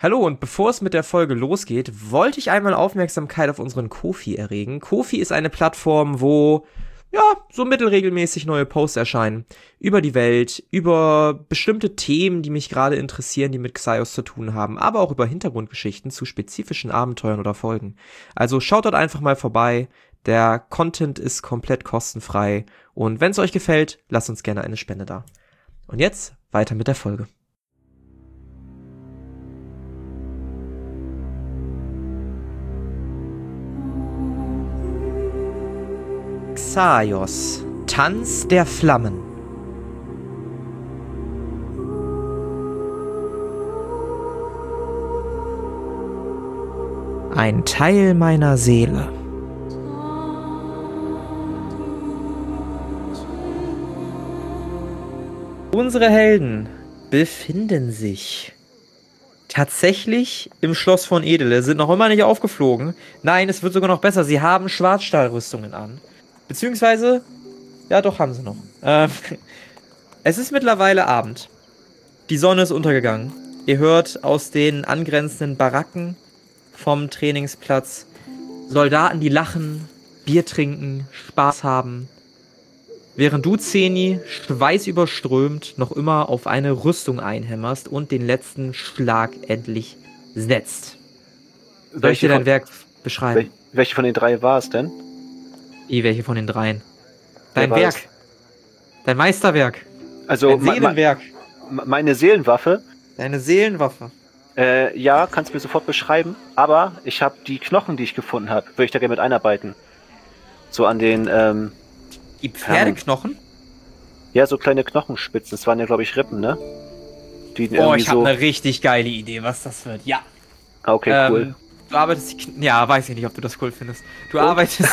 Hallo, und bevor es mit der Folge losgeht, wollte ich einmal Aufmerksamkeit auf unseren Ko-fi erregen. Ko-fi ist eine Plattform, wo, ja, so mittelregelmäßig neue Posts erscheinen. Über die Welt, über bestimmte Themen, die mich gerade interessieren, die mit Xaios zu tun haben, aber auch über Hintergrundgeschichten zu spezifischen Abenteuern oder Folgen. Also schaut dort einfach mal vorbei. Der Content ist komplett kostenfrei. Und wenn es euch gefällt, lasst uns gerne eine Spende da. Und jetzt weiter mit der Folge. Xaios, Tanz der Flammen. Ein Teil meiner Seele. Unsere Helden befinden sich tatsächlich im Schloss von Edele, sind noch immer nicht aufgeflogen. Nein, es wird sogar noch besser. Sie haben Schwarzstahlrüstungen an. Beziehungsweise, ja doch, haben sie noch. Es ist mittlerweile Abend. Die Sonne ist untergegangen. Ihr hört aus den angrenzenden Baracken vom Trainingsplatz Soldaten, die lachen, Bier trinken, Spaß haben. Während du, Zeni, schweißüberströmt noch immer auf eine Rüstung einhämmerst und den letzten Schlag endlich setzt. Soll ich dir dein Werk beschreiben? Welche von den drei war es denn? Welche von den dreien? Dein Werk. Dein Meisterwerk. Also dein Seelenwerk. Meine Seelenwaffe. Deine Seelenwaffe. Ja, kannst du mir sofort beschreiben. Aber ich habe die Knochen, die ich gefunden habe, würde ich da gerne mit einarbeiten. So an den, Die Pferdeknochen? Ja, so kleine Knochenspitzen. Das waren ja, glaube ich, Rippen, ne? Die ich habe eine richtig geile Idee, was das wird. Ja. Okay, cool. Du arbeitest ja, weiß ich nicht, ob du das cool findest. Du arbeitest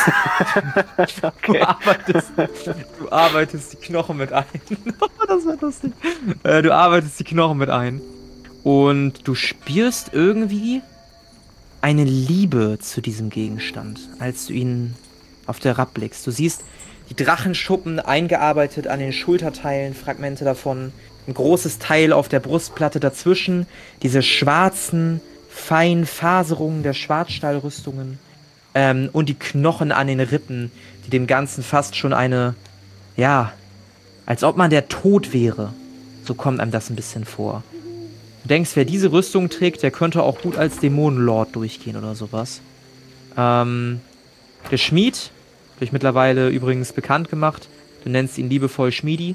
du arbeitest die Knochen mit ein. Das wird lustig. Du arbeitest die Knochen mit ein. Und du spürst irgendwie eine Liebe zu diesem Gegenstand, als du ihn auf der Rapp blickst. Du siehst die Drachenschuppen eingearbeitet an den Schulterteilen, Fragmente davon, ein großes Teil auf der Brustplatte dazwischen, diese schwarzen, feinen Faserungen der Schwarzstahlrüstungen und die Knochen an den Rippen, die dem Ganzen fast schon eine, ja, als ob man der Tod wäre. So kommt einem das ein bisschen vor. Du denkst, wer diese Rüstung trägt, der könnte auch gut als Dämonenlord durchgehen oder sowas. Der Schmied, durch mittlerweile übrigens bekannt gemacht, du nennst ihn liebevoll Schmiedi,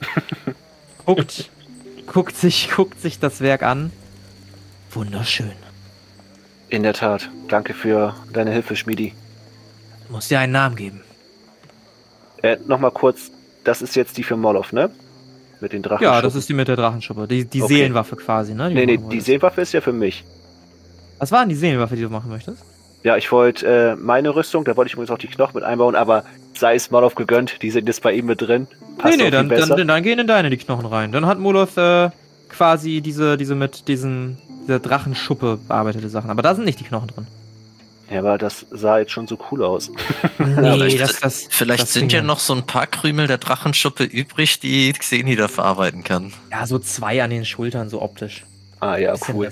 guckt sich das Werk an. Wunderschön. In der Tat. Danke für deine Hilfe, Schmiedi. Du musst dir einen Namen geben. Nochmal kurz, das ist jetzt die für Moloth, ne? Mit den Drachenschuppen. Ja, das ist die mit der Drachenschuppe. Die okay. Seelenwaffe quasi, ne? Die Seelenwaffe ist ja für mich. Was war denn die Seelenwaffe, die du machen möchtest? Ja, ich wollte meine Rüstung, da wollte ich übrigens auch die Knochen mit einbauen, aber sei es Moloth gegönnt, die sind jetzt bei ihm mit drin. Passt dann gehen in deine die Knochen rein. Dann hat Moloth quasi diese mit dieser Drachenschuppe bearbeitete Sachen. Aber da sind nicht die Knochen drin. Ja, aber das sah jetzt schon so cool aus. Nee, vielleicht sind ja noch so ein paar Krümel der Drachenschuppe übrig, die Xeni da verarbeiten kann. Ja, so 2 an den Schultern, so optisch. Ah ja, cool.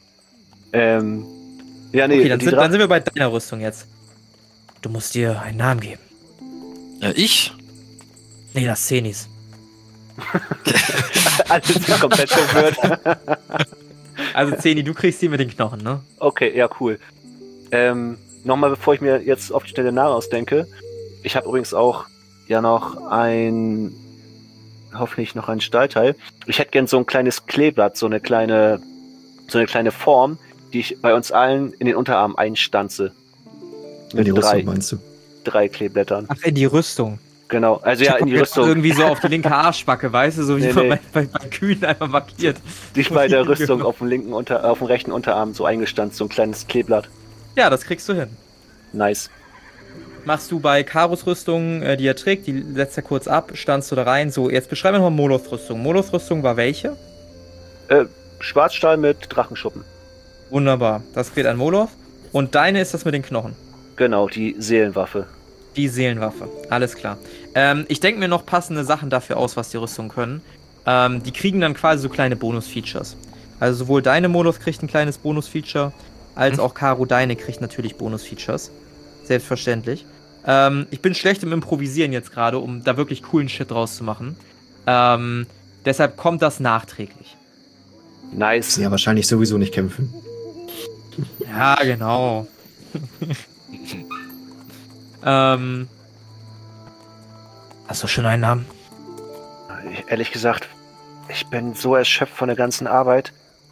Ja, nee, okay, dann sind wir bei deiner Rüstung jetzt. Du musst dir einen Namen geben. Ich? Nee, das Zenis. Alles komplett verwirrt. Also Zeni, du kriegst die mit den Knochen, ne? Okay, ja, cool. Nochmal, bevor ich mir jetzt auf die schnelle Namen ausdenke. Ich habe übrigens auch ja noch hoffentlich noch ein Stahlteil. Ich hätte gern so ein kleines Kleeblatt, so eine kleine Form, die ich bei uns allen in den Unterarm einstanze. In die Rüstung meinst du? 3 Kleeblättern. Ach, in die Rüstung. Genau, also ja, in die Rüstung. Irgendwie so auf die linke Arschbacke, weißt du, so wie man bei Kühen einfach markiert. Dich bei der Rüstung auf dem rechten Unterarm so eingestanzt, so ein kleines Kleeblatt. Ja, das kriegst du hin. Nice. Machst du bei Karos Rüstung, die er trägt, die setzt er kurz ab, standst du da rein. So, jetzt beschreib mir nochmal Moloth Rüstung. Moloth Rüstung war welche? Schwarzstahl mit Drachenschuppen. Wunderbar, das geht an Moloth. Und deine ist das mit den Knochen? Genau, die Seelenwaffe. Die Seelenwaffe, alles klar. Ich denke mir noch passende Sachen dafür aus, was die Rüstungen können. Die kriegen dann quasi so kleine Bonus-Features. Also sowohl deine Moloth kriegt ein kleines Bonus-Feature, als auch Caro deine kriegt natürlich Bonus-Features. Selbstverständlich. Ich bin schlecht im Improvisieren jetzt gerade, um da wirklich coolen Shit draus zu machen. Deshalb kommt das nachträglich. Nice. Ja, wahrscheinlich sowieso nicht kämpfen. Ja, genau. Hast du schon einen Namen? Ehrlich gesagt, ich bin so erschöpft von der ganzen Arbeit.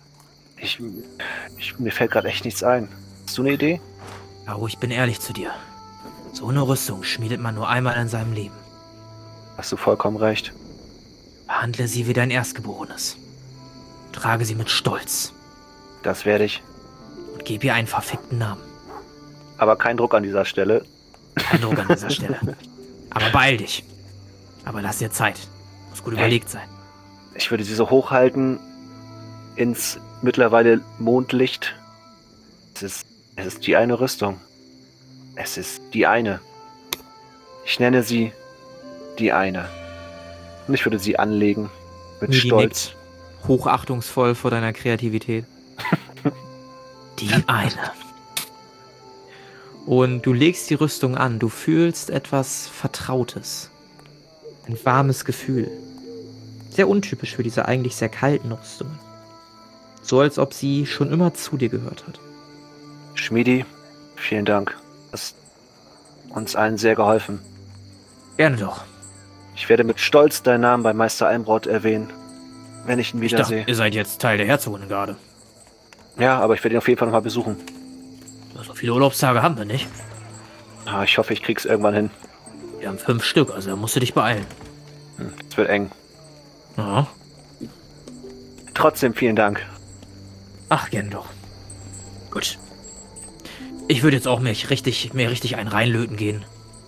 Mir fällt gerade echt nichts ein. Hast du eine Idee? Caro, ich bin ehrlich zu dir. So eine Rüstung schmiedet man nur einmal in seinem Leben. Hast du vollkommen recht. Behandle sie wie dein Erstgeborenes. Trage sie mit Stolz. Das werde ich. Und gib ihr einen verfickten Namen. Aber kein Druck an dieser Stelle. Kein Druck an dieser Stelle. Aber beeil dich. Aber lass dir Zeit. Muss gut überlegt sein. Ich würde sie so hochhalten ins mittlerweile Mondlicht. Es ist die eine Rüstung. Es ist die eine. Ich nenne sie die eine. Und ich würde sie anlegen mit Stolz. Nickt hochachtungsvoll vor deiner Kreativität. Die eine. Und du legst die Rüstung an. Du fühlst etwas Vertrautes. Ein warmes Gefühl. Sehr untypisch für diese eigentlich sehr kalten Rüstungen. So als ob sie schon immer zu dir gehört hat. Schmiedi, vielen Dank. Das hat uns allen sehr geholfen. Gerne doch. Ich werde mit Stolz deinen Namen bei Meister Almroth erwähnen, wenn ich ihn wiedersehe. Ihr seid jetzt Teil der Herzogengarde. Ja, aber ich werde ihn auf jeden Fall nochmal besuchen. So viele Urlaubstage haben wir nicht. Ich hoffe, ich krieg's irgendwann hin. Wir haben 5 Stück, also musst du dich beeilen. Es wird eng. Ja. Trotzdem vielen Dank. Ach, gern doch. Gut. Ich würde jetzt auch mir richtig einen reinlöten gehen.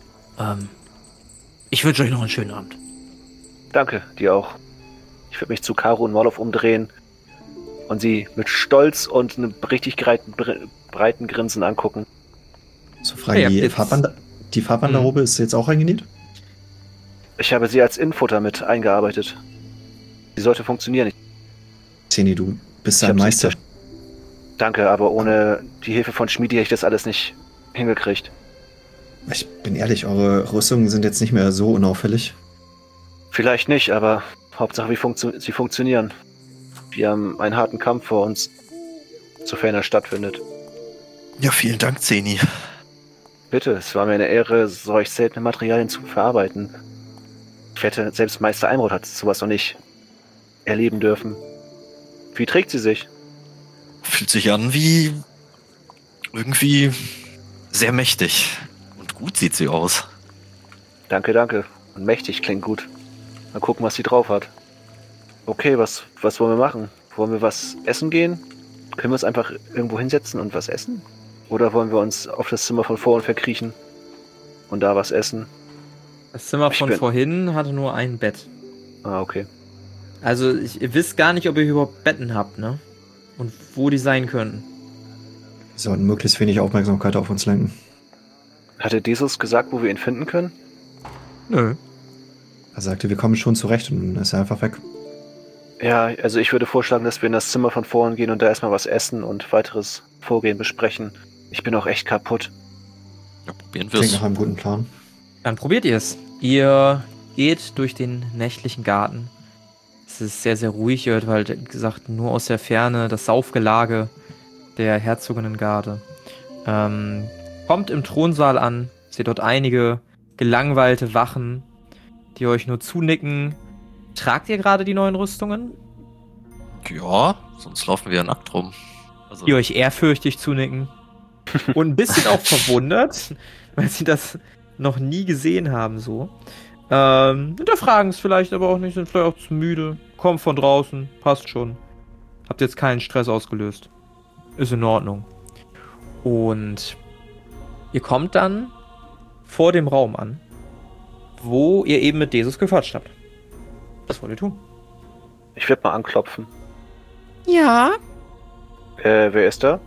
Ich wünsche euch noch einen schönen Abend. Danke, dir auch. Ich würde mich zu Caro und Morloff umdrehen und sie mit Stolz und einem richtig breiten Grinsen angucken. So Frage, Ja, die Farbwanderrobe ist jetzt auch eingenäht? Ich habe sie als Infutter mit eingearbeitet. Sie sollte funktionieren. Zeni, du bist ein Meister. Danke, aber ohne die Hilfe von Schmiedi hätte ich das alles nicht hingekriegt. Ich bin ehrlich, eure Rüstungen sind jetzt nicht mehr so unauffällig. Vielleicht nicht, aber Hauptsache sie funktionieren. Wir haben einen harten Kampf vor uns, sofern er stattfindet. Ja, vielen Dank, Zeni. Bitte, es war mir eine Ehre, solch seltene Materialien zu verarbeiten. Ich wette, selbst Meister Almroth hat sowas noch nicht erleben dürfen. Wie trägt sie sich? Fühlt sich an wie irgendwie sehr mächtig. Und gut sieht sie aus. Danke, danke. Und mächtig klingt gut. Mal gucken, was sie drauf hat. Okay, was wollen wir machen? Wollen wir was essen gehen? Können wir uns einfach irgendwo hinsetzen und was essen? Oder wollen wir uns auf das Zimmer von vorhin verkriechen und da was essen? Das Zimmer von vorhin hatte nur ein Bett. Ah, okay. Also, ihr wisst gar nicht, ob ihr überhaupt Betten habt, ne? Und wo die sein könnten. Wir sollten möglichst wenig Aufmerksamkeit auf uns lenken. Hatte Jesus gesagt, wo wir ihn finden können? Nö. Er sagte, wir kommen schon zurecht und dann ist er einfach weg. Ja, also ich würde vorschlagen, dass wir in das Zimmer von vorhin gehen und da erstmal was essen und weiteres Vorgehen besprechen. Ich bin auch echt kaputt. Ja, probieren wir Klingt es. nach einem guten Plan. Dann probiert ihr es. Ihr geht durch den nächtlichen Garten. Es ist sehr, sehr ruhig. Ihr hört halt, wie gesagt, nur aus der Ferne das Saufgelage der Herzoginnengarde. Kommt im Thronsaal an. Seht dort einige gelangweilte Wachen, die euch nur zunicken. Tragt ihr gerade die neuen Rüstungen? Ja, sonst laufen wir ja nackt rum. Also, Die euch ehrfürchtig zunicken. Und ein bisschen auch verwundert, weil sie das noch nie gesehen haben so. Hinterfragen es vielleicht aber auch nicht, sind vielleicht auch zu müde. Kommt von draußen, passt schon. Habt jetzt keinen Stress ausgelöst. Ist in Ordnung. Und ihr kommt dann vor dem Raum an, wo ihr eben mit Jesus gequatscht habt. Was wollt ihr tun? Ich werde mal anklopfen. Ja, Wer ist da?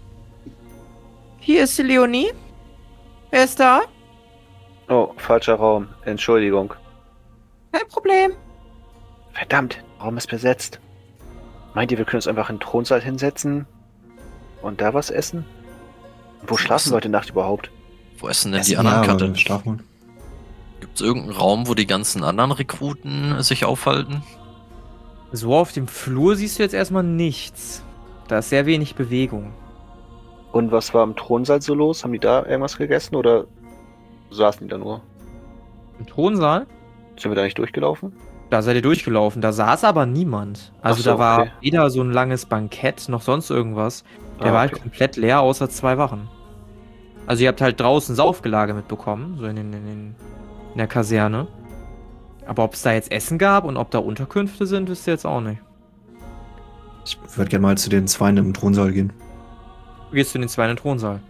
hier ist die Leonie. Wer ist da? Oh, falscher Raum. Entschuldigung. Kein Problem. Verdammt, der Raum ist besetzt. Meint ihr, wir können uns einfach in den Thronsaal hinsetzen und da was essen? Wo schlafen wir heute Nacht überhaupt? Wo essen denn Essen, die anderen ja, aber Kadetten? schlafen. Gibt es irgendeinen Raum, wo die ganzen anderen Rekruten sich aufhalten? So auf dem Flur siehst du jetzt erstmal nichts. Da ist sehr wenig Bewegung. Und was war im Thronsaal so los? Haben die da irgendwas gegessen oder saßen die da nur? Im Thronsaal, Sind wir da nicht durchgelaufen? da seid ihr durchgelaufen. Da saß aber niemand. Also Ach so, da war okay. weder so ein langes Bankett noch sonst irgendwas. Der war halt Okay. komplett leer, außer 2 Wachen. Also ihr habt halt draußen Saufgelage mitbekommen, so in der Kaserne. Aber ob es da jetzt Essen gab und ob da Unterkünfte sind, wisst ihr jetzt auch nicht. Ich würde gerne mal zu den Zweien im Thronsaal gehen. Du gehst in den zweiten Thronsaal.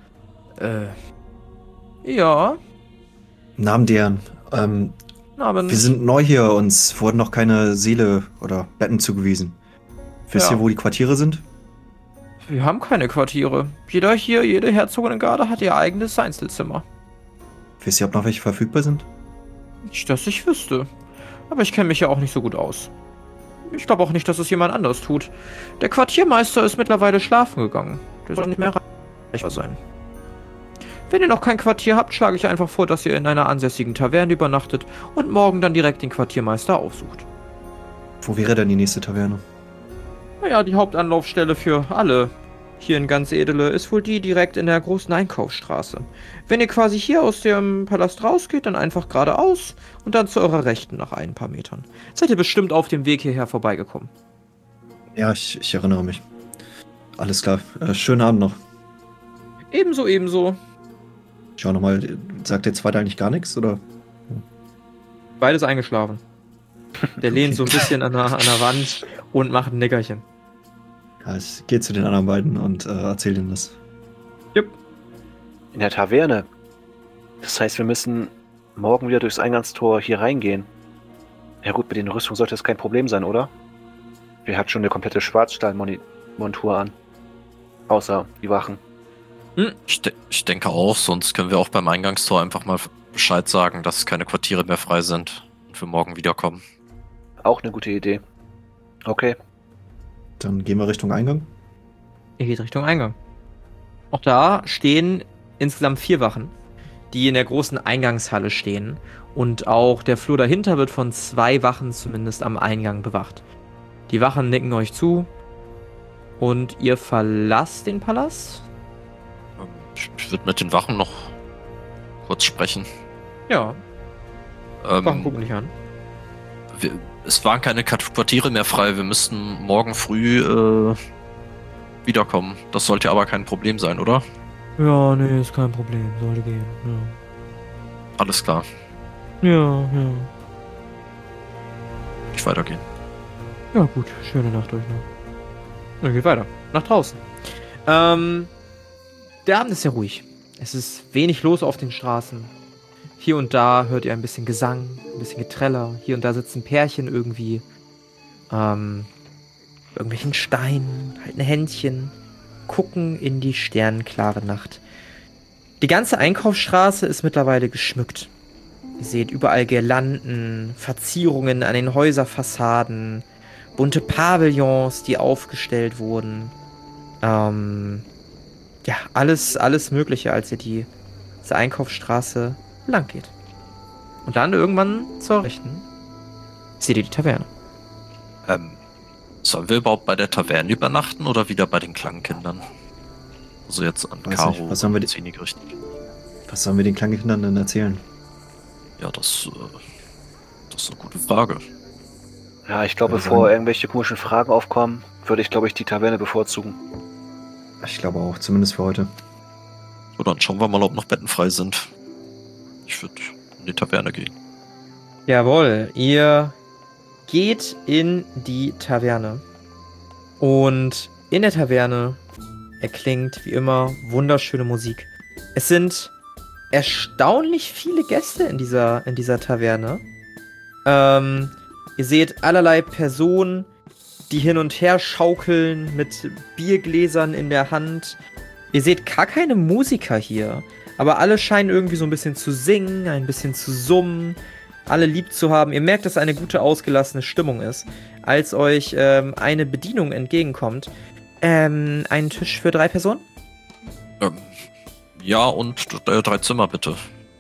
Ja, Namen deren. aber Wir sind neu hier, uns wurden noch keine Seele oder Betten zugewiesen. Wisst Ja. ihr, wo die Quartiere sind? wir haben keine Quartiere. Jede Herzoginnengarde hat ihr eigenes Einzelzimmer. Wisst ihr, ob noch welche verfügbar sind? Nicht, dass ich wüsste. Aber ich kenne mich ja auch nicht so gut aus. Ich glaube auch nicht, dass es jemand anderes tut. Der Quartiermeister ist mittlerweile schlafen gegangen. Der soll nicht mehr erreichbar sein. Wenn ihr noch kein Quartier habt, schlage ich einfach vor, dass ihr in einer ansässigen Taverne übernachtet und morgen dann direkt den Quartiermeister aufsucht. Wo wäre denn die nächste Taverne? Naja, die Hauptanlaufstelle für alle hier in ganz Edele ist wohl die direkt in der großen Einkaufsstraße. Wenn ihr quasi hier aus dem Palast rausgeht, dann einfach geradeaus und dann zu eurer Rechten nach ein paar Metern. Seid ihr bestimmt auf dem Weg hierher vorbeigekommen. Ja, ich erinnere mich. Alles klar. Schönen Abend noch. Ebenso, ebenso. Schau nochmal, sagt der Zweite eigentlich gar nichts, oder? Beides eingeschlafen. Der lehnt so ein bisschen an der Wand und macht ein Nickerchen. Ja, ich gehe zu den anderen beiden und erzähle ihnen das. In der Taverne. Das heißt, wir müssen morgen wieder durchs Eingangstor hier reingehen. Ja gut, mit den Rüstungen sollte das kein Problem sein, oder? Wir hatten schon eine komplette Schwarzstahlmontur an. Außer die Wachen. Ich denke auch, sonst können wir auch beim Eingangstor einfach mal Bescheid sagen, dass keine Quartiere mehr frei sind und wir morgen wiederkommen. Auch eine gute Idee. Okay. Dann gehen wir Richtung Eingang. Ihr geht Richtung Eingang. Auch da stehen insgesamt 4 Wachen, die in der großen Eingangshalle stehen. Und auch der Flur dahinter wird von 2 Wachen zumindest am Eingang bewacht. Die Wachen nicken euch zu und ihr verlasst den Palast. Ich würde mit den Wachen noch kurz sprechen. Ja, Wachen Ähm, gucken dich an. es waren keine Quartiere mehr frei. Wir müssten morgen früh wiederkommen. Das sollte aber kein Problem sein, oder? Ja, nee, ist kein Problem. Sollte gehen. Alles klar. Ja. Ich weitergehen. Ja, gut. Schöne Nacht euch noch. Dann geht weiter. Nach draußen. Der Abend ist sehr ruhig. Es ist wenig los auf den Straßen. Hier und da hört ihr ein bisschen Gesang, ein bisschen Geträller. Hier und da sitzen Pärchen irgendwie. Irgendwelchen Steinen, halten Händchen, gucken in die sternenklare Nacht. Die ganze Einkaufsstraße ist mittlerweile geschmückt. Ihr seht überall Girlanden, Verzierungen an den Häuserfassaden, bunte Pavillons, die aufgestellt wurden. Ja, alles Mögliche, als ihr diese Einkaufsstraße lang geht. Und dann irgendwann zur Rechten seht ihr die Taverne. Sollen wir überhaupt bei der Taverne übernachten oder wieder bei den Klangkindern? Also jetzt an Weiß Caro nicht, was sollen wir und die- Zini gerichtet. Was sollen wir den Kleinkindern denn erzählen? Ja, das ist eine gute Frage. Ja, ich glaube, Also- bevor irgendwelche komischen Fragen aufkommen, würde ich, glaube ich, die Taverne bevorzugen. Ich glaube auch, zumindest für heute. So, dann schauen wir mal, ob noch Betten frei sind. Ich würde in die Taverne gehen. Jawohl, ihr geht in die Taverne. Und in der Taverne erklingt wie immer wunderschöne Musik. Es sind erstaunlich viele Gäste in dieser Taverne. Ihr seht allerlei Personen, die hin und her schaukeln mit Biergläsern in der Hand. Ihr seht gar keine Musiker hier, aber alle scheinen irgendwie so ein bisschen zu singen, ein bisschen zu summen, alle lieb zu haben. Ihr merkt, dass eine gute, ausgelassene Stimmung ist. als euch eine Bedienung entgegenkommt. Einen Tisch für 3 Personen? Ja, und 3 Zimmer bitte.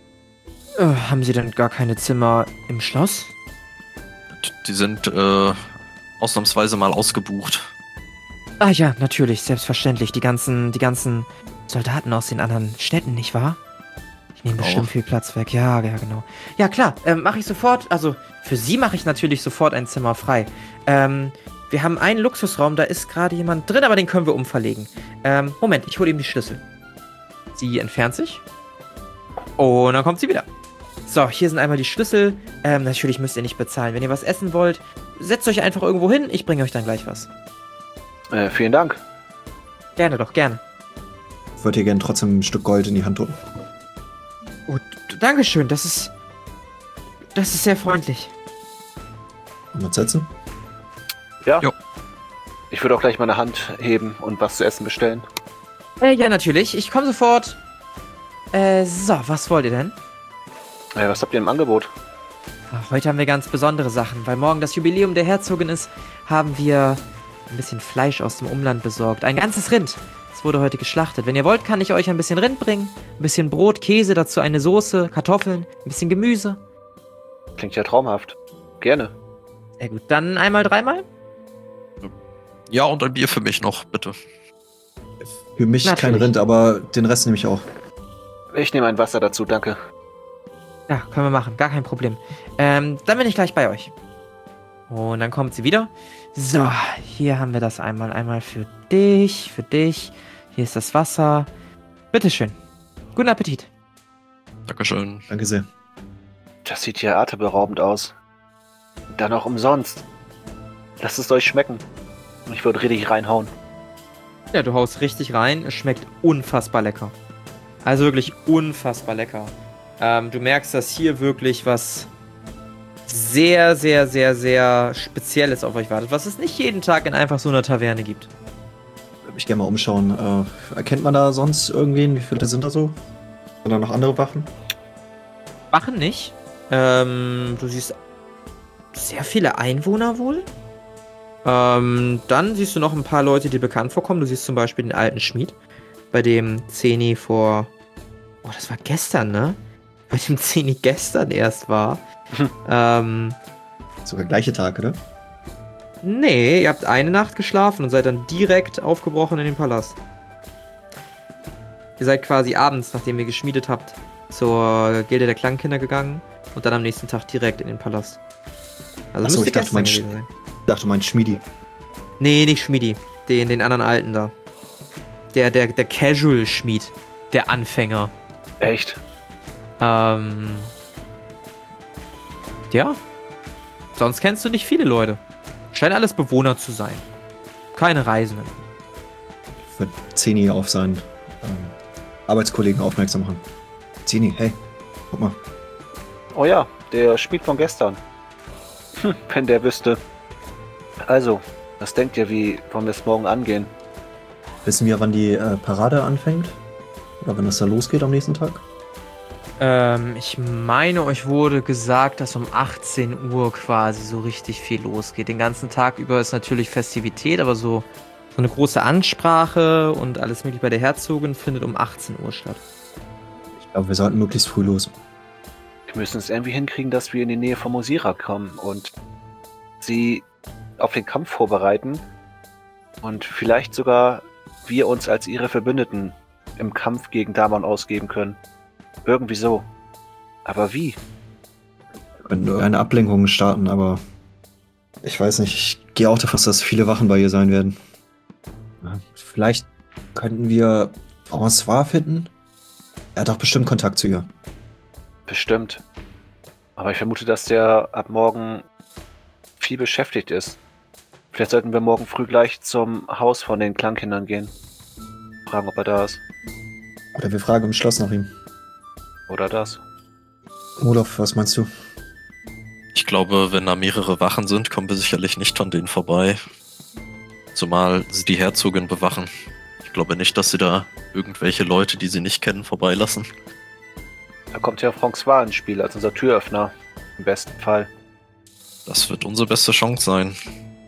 Haben Sie denn gar keine Zimmer im Schloss? Die sind ausnahmsweise mal ausgebucht. Ah ja, natürlich, selbstverständlich. Die ganzen Soldaten aus den anderen Städten, nicht wahr? Ich nehme bestimmt viel Platz weg. Ja, genau. Ja, klar, mache ich sofort. Also, für Sie mache ich natürlich sofort ein Zimmer frei. Wir haben einen Luxusraum, da ist gerade jemand drin, aber den können wir umverlegen. Moment, ich hole ihm die Schlüssel. Sie entfernt sich. Und dann kommt sie wieder. So, hier sind einmal die Schlüssel. Natürlich müsst ihr nicht bezahlen. Wenn ihr was essen wollt, setzt euch einfach irgendwo hin. Ich bringe euch dann gleich was. Vielen Dank. Gerne doch, gerne. Ich würde dir gerne trotzdem ein Stück Gold in die Hand drücken. Oh, Dankeschön, das ist sehr freundlich. Und was setzen? Ja. Jo. Ich würde auch gleich meine Hand heben und was zu essen bestellen. Ja, natürlich. Ich komme sofort. So, was wollt ihr denn? Was habt ihr im Angebot? Ach, heute haben wir ganz besondere Sachen. Weil morgen das Jubiläum der Herzogin ist, haben wir ein bisschen Fleisch aus dem Umland besorgt. Ein ganzes Rind. Es wurde heute geschlachtet. Wenn ihr wollt, kann ich euch ein bisschen Rind bringen. Ein bisschen Brot, Käse, dazu eine Soße, Kartoffeln, ein bisschen Gemüse. Klingt ja traumhaft. Gerne. Sehr gut. Dann einmal, dreimal? Ja, und ein Bier für mich noch, bitte. Für mich kein Natürlich. Rind, aber den Rest nehme ich auch. Ich nehme ein Wasser dazu, danke. Ja, können wir machen. Gar kein Problem. Dann bin ich gleich bei euch. Und dann kommt sie wieder. So, hier haben wir das einmal. Einmal für dich, für dich. Hier ist das Wasser. Bitteschön. Guten Appetit. Dankeschön. Danke sehr. Das sieht ja atemberaubend aus. Dann auch umsonst. Lasst es euch schmecken. Ich würde richtig reinhauen. Ja, du haust richtig rein. Es schmeckt unfassbar lecker. Also wirklich unfassbar lecker. Du merkst, dass hier wirklich was sehr, sehr, sehr, sehr Spezielles auf euch wartet, was es nicht jeden Tag in einfach so einer Taverne gibt. Würde mich gerne mal umschauen. Erkennt man da sonst irgendwen? Wie viele sind da so? Sind da noch andere Wachen? Wachen nicht. Du siehst sehr viele Einwohner wohl. Dann siehst du noch ein paar Leute, die bekannt vorkommen. Du siehst zum Beispiel den alten Schmied, bei dem Zeni vor... Oh, das war gestern, ne? Bei dem Zeni gestern erst war. Sogar gleiche Tag, oder? Nee, ihr habt eine Nacht geschlafen und seid dann direkt aufgebrochen in den Palast. Ihr seid quasi abends, nachdem ihr geschmiedet habt, zur Gilde der Klangkinder gegangen und dann am nächsten Tag direkt in den Palast. Also Achso, müsste ich dachte, gestern mein gewesen sein. Ich dachte, mein Schmiedi. Nee, nicht Schmiedi. Den anderen Alten da. Der Casual-Schmied. Der Anfänger. Echt? Ja. Sonst kennst du nicht viele Leute. Scheinen alles Bewohner zu sein. Keine Reisenden. Ich würde Zeni auf seinen Arbeitskollegen aufmerksam machen. Zeni, hey, guck mal. Oh ja, der Schmied von gestern. Wenn der wüsste. Also, was denkt ihr, wie wollen wir es morgen angehen? Wissen wir, wann die Parade anfängt? Oder wann das da losgeht am nächsten Tag? Ich meine, euch wurde gesagt, dass um 18 Uhr quasi so richtig viel losgeht. Den ganzen Tag über ist natürlich Festivität, aber so eine große Ansprache und alles mögliche bei der Herzogin findet um 18 Uhr statt. Ich glaube, wir sollten möglichst früh los. Wir müssen es irgendwie hinkriegen, dass wir in die Nähe von Mosira kommen und sie auf den Kampf vorbereiten und vielleicht sogar wir uns als ihre Verbündeten im Kampf gegen Damon ausgeben können. Irgendwie so. Aber wie? Wir könnten eine Ablenkung starten, aber ich weiß nicht. Ich gehe auch davon aus, dass viele Wachen bei ihr sein werden. Ja, vielleicht könnten wir François finden. Er hat doch bestimmt Kontakt zu ihr. Bestimmt. Aber ich vermute, dass der ab morgen viel beschäftigt ist. Vielleicht sollten wir morgen früh gleich zum Haus von den Klangkindern gehen. Fragen, ob er da ist. Oder wir fragen im Schloss nach ihm. Oder das. Olaf, was meinst du? Ich glaube, wenn da mehrere Wachen sind, kommen wir sicherlich nicht von denen vorbei. Zumal sie die Herzogin bewachen. Ich glaube nicht, dass sie da irgendwelche Leute, die sie nicht kennen, vorbeilassen. Da kommt ja François ins Spiel als unser Türöffner. Im besten Fall. Das wird unsere beste Chance sein.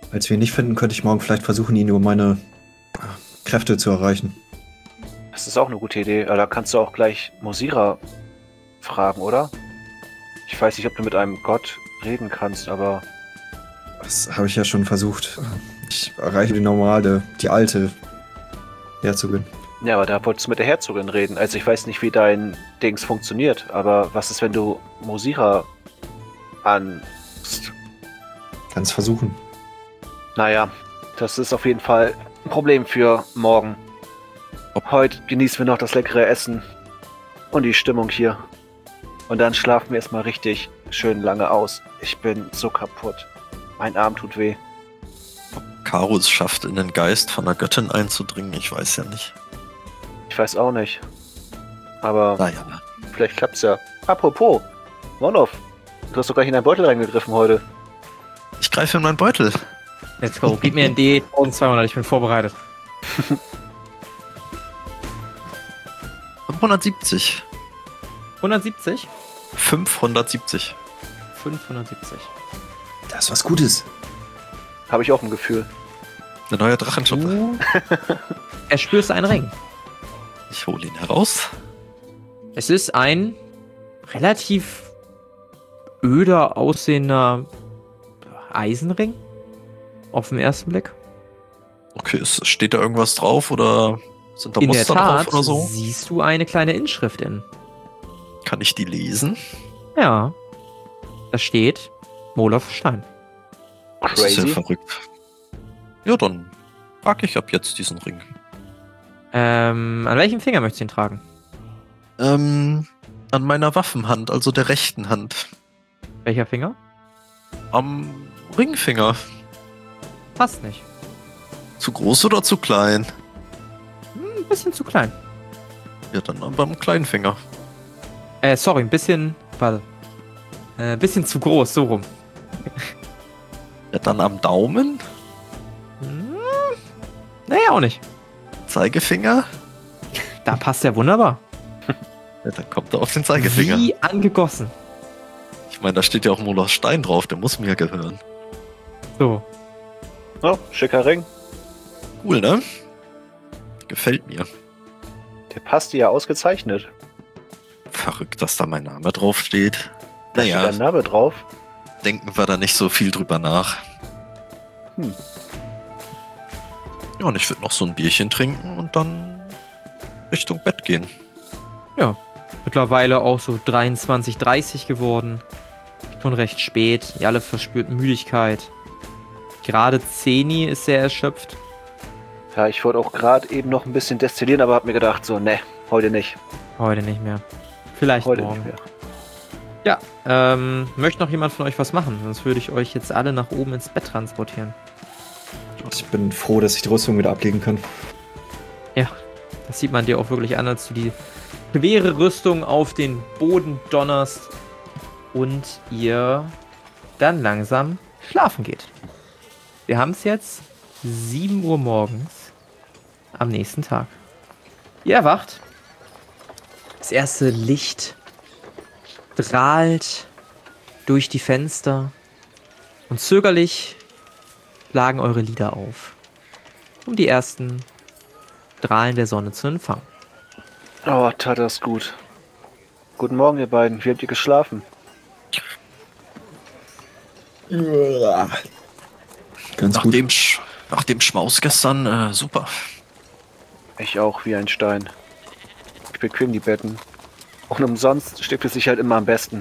Als wir ihn nicht finden, könnte ich morgen vielleicht versuchen, ihn über meine Kräfte zu erreichen. Das ist auch eine gute Idee. Aber da kannst du auch gleich Mosira fragen, oder? Ich weiß nicht, ob du mit einem Gott reden kannst, aber... Das habe ich ja schon versucht. Ich erreiche die alte Herzogin. Ja, aber da wolltest du mit der Herzogin reden. Also ich weiß nicht, wie dein Dings funktioniert, aber was ist, wenn du Mosira anrufst? Kannst versuchen. Naja, das ist auf jeden Fall ein Problem für morgen. Heute genießen wir noch das leckere Essen und die Stimmung hier. Und dann schlafen wir erstmal richtig schön lange aus. Ich bin so kaputt. Mein Arm tut weh. Ob Karo es schafft, in den Geist von der Göttin einzudringen, ich weiß ja nicht. Ich weiß auch nicht. Aber Naja. vielleicht klappt's ja. Apropos, Monov, du hast doch gleich in deinen Beutel reingegriffen heute. Ich greife in meinen Beutel. Let's go. Gib mir ein D und 200, ich bin vorbereitet. 570. 170? 570. 570. Das ist was Gutes. Habe ich auch ein Gefühl. Eine neue Drachenschuppe. Du erspürst einen Ring. Ich hole ihn heraus. Es ist ein relativ öder aussehender Eisenring. Auf den ersten Blick. Okay, steht da irgendwas drauf oder sind da In der Muster Tat drauf oder so? siehst du eine kleine Inschrift in. Kann ich die lesen? Ja. Da steht Molov Stein. Das ist ja Crazy. verrückt. Ja, dann trage ich ab jetzt diesen Ring. An welchem Finger möchtest du ihn tragen? An meiner Waffenhand, also der rechten Hand. Welcher Finger? Am Ringfinger. Passt nicht. Zu groß oder zu klein? Ein bisschen zu klein. Ja, dann aber am kleinen Finger. Sorry, ein bisschen. Warte. Bisschen zu groß, so rum. Ja, dann am Daumen? Naja, auch nicht. Zeigefinger? Da passt er wunderbar. Ja, dann kommt er auf den Zeigefinger. Wie angegossen. Ich meine, da steht ja auch Molas Stein drauf, der muss mir gehören. So. Oh, schicker Ring. Cool, ne? Gefällt mir. Der passt dir ja ausgezeichnet. Verrückt, dass da mein Name drauf steht. Da steht Naja, dein Name drauf. denken wir da nicht so viel drüber nach. Ja, und ich würde noch so ein Bierchen trinken und dann Richtung Bett gehen. Ja. Mittlerweile auch so 23, 30 geworden. Schon recht spät. Ihr alle verspürt Müdigkeit. Gerade Zeni ist sehr erschöpft. Ja, ich wollte auch gerade eben noch ein bisschen destillieren, aber hab mir gedacht, so, ne, heute nicht. Heute nicht mehr. Vielleicht Heute morgen. nicht mehr. Ja, möchte noch jemand von euch was machen? Sonst würde ich euch jetzt alle nach oben ins Bett transportieren. Ich bin froh, dass ich die Rüstung wieder ablegen kann. Das sieht man dir auch wirklich an, als du die schwere Rüstung auf den Boden donnerst und ihr dann langsam schlafen geht. Wir haben es jetzt 7 Uhr morgens am nächsten Tag. Ihr erwacht. Das erste Licht strahlt durch die Fenster und zögerlich schlagen eure Lider auf, um die ersten Strahlen der Sonne zu empfangen. Oh, tat das gut. Guten Morgen, ihr beiden. Wie habt ihr geschlafen? Ganz Nach gut. dem Schmaus gestern, super. Ich auch, wie ein Stein. Ich bequem die Betten. Und umsonst schläft es sich halt immer am besten.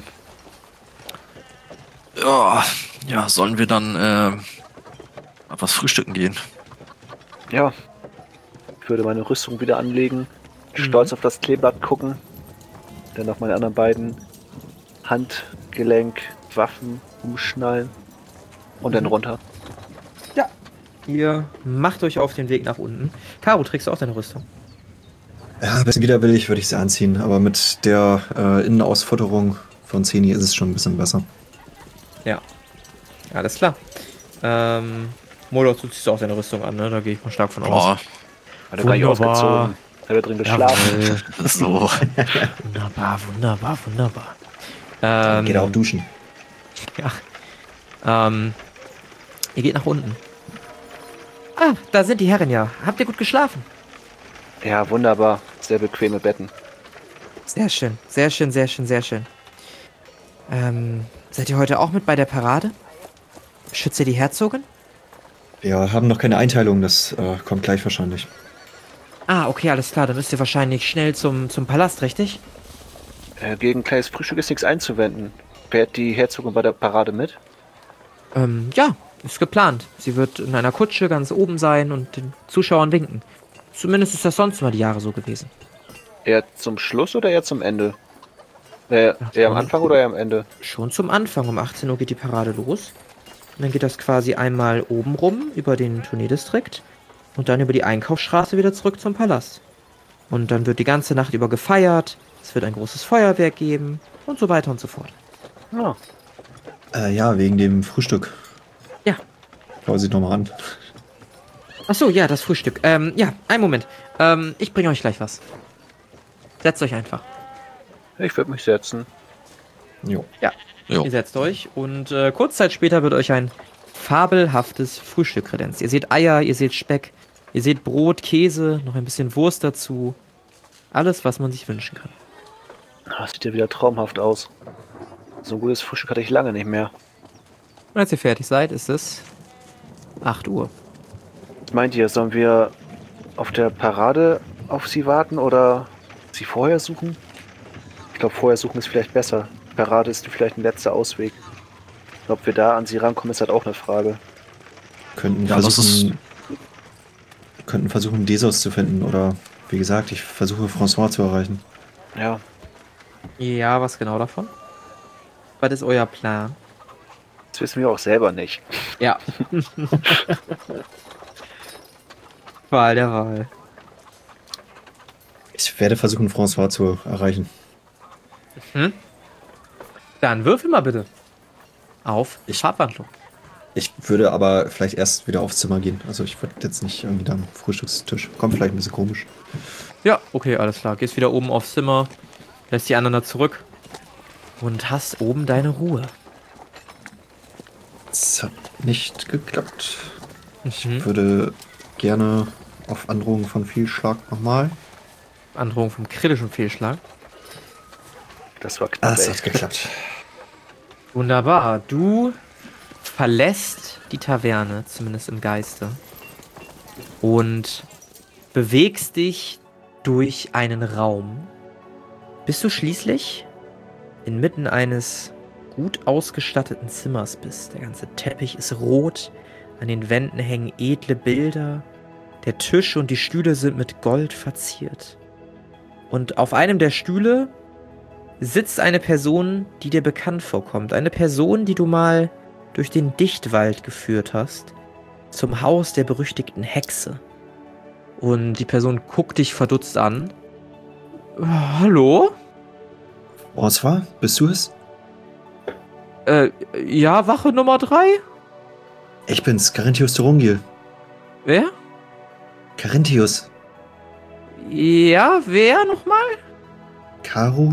Ja, sollen wir dann mal was frühstücken gehen? Ja. Ich würde meine Rüstung wieder anlegen. Stolz auf das Kleeblatt gucken. Dann auf meine anderen beiden Handgelenk, Waffen umschnallen. Und dann runter. Ihr macht euch auf den Weg nach unten. Caro, trägst du auch deine Rüstung? Ja, ein bisschen widerwillig würde ich sie anziehen, aber mit der Innenausfutterung von Zeni ist es schon ein bisschen besser. Ja. Alles klar. Moloch, du ziehst auch deine Rüstung an, ne? Da gehe ich mal stark von aus. Oh, Hat er gar nicht Wunderbar. ausgezogen. Hat er drin geschlafen. Jawohl. so. Wunderbar. Geht auch duschen. Ihr geht nach unten. Ah, da sind die Herren ja. Habt ihr gut geschlafen? Ja, wunderbar. Sehr bequeme Betten. Sehr schön, sehr schön, sehr schön, sehr schön. Seid ihr heute auch mit bei der Parade? Schützt ihr die Herzogin? Wir haben noch keine Einteilung, das kommt gleich wahrscheinlich. Ah, okay, alles klar. Dann müsst ihr wahrscheinlich schnell zum Palast, richtig? Gegen kleines Frühstück ist nichts einzuwenden. Fährt die Herzogin bei der Parade mit? Ja, ist geplant. Sie wird in einer Kutsche ganz oben sein und den Zuschauern winken. Zumindest ist das sonst mal die Jahre so gewesen. Eher zum Schluss oder eher zum Ende? Eher am Anfang oder eher am Ende? Schon zum Anfang. Um 18 Uhr geht die Parade los. Und dann geht das quasi einmal oben rum über den Tourneedistrikt und dann über die Einkaufsstraße wieder zurück zum Palast. Und dann wird die ganze Nacht über gefeiert, es wird ein großes Feuerwerk geben und so weiter und so fort. Ja. Ja, wegen dem Frühstück. Ja. Schau sie nochmal an. Achso, ja, das Frühstück. Ja, einen Moment. Ich bringe euch gleich was. Setzt euch einfach. Ich würde mich setzen. Jo. Jo. Ihr setzt euch und kurz Zeit später wird euch ein fabelhaftes Frühstück kredenzt. Ihr seht Eier, ihr seht Speck, ihr seht Brot, Käse, noch ein bisschen Wurst dazu. Alles, was man sich wünschen kann. Das sieht ja wieder traumhaft aus. So ein gutes Frühstück hatte ich lange nicht mehr. Und als ihr fertig seid, ist es 8 Uhr. Was meint ihr, sollen wir auf der Parade auf sie warten oder sie vorher suchen? Ich glaube, vorher suchen ist vielleicht besser. Parade ist vielleicht ein letzter Ausweg. Ob wir da an sie rankommen, ist halt auch eine Frage. Könnten Ja, versuchen, Desos zu finden oder, wie gesagt, ich versuche François zu erreichen. Ja, Ja, was genau davon? Was ist euer Plan? das wissen wir auch selber nicht. Ja. Wahl der Wahl. Ich werde versuchen, François zu erreichen. Dann würfel mal bitte. Auf Ich- Farbwandlung. Ich würde aber vielleicht erst wieder aufs Zimmer gehen. Also ich würde jetzt nicht irgendwie da am Frühstückstisch. Kommt vielleicht ein bisschen komisch. Ja, okay, alles klar. Gehst wieder oben aufs Zimmer, lässt die anderen da zurück und hast oben deine Ruhe. Es hat nicht geklappt. Ich Mhm. würde gerne auf Androhung von Fehlschlag nochmal. Androhung vom kritischen Fehlschlag. Das war knapp, Das ey. hat geklappt. Wunderbar. Du verlässt die Taverne, zumindest im Geiste, und bewegst dich durch einen Raum, bis du schließlich inmitten eines gut ausgestatteten Zimmers bist. Der ganze Teppich ist rot, an den Wänden hängen edle Bilder, der Tisch und die Stühle sind mit Gold verziert. Und auf einem der Stühle sitzt eine Person, die dir bekannt vorkommt. Eine Person, die du mal durch den Dichtwald geführt hast, zum Haus der berüchtigten Hexe. Und die Person guckt dich verdutzt an. Hallo? François, bist du es? Ja, Wache Nummer 3? Ich bin's, Carinthius Thorungil. Wer? Carinthius. Ja, wer nochmal? Caro?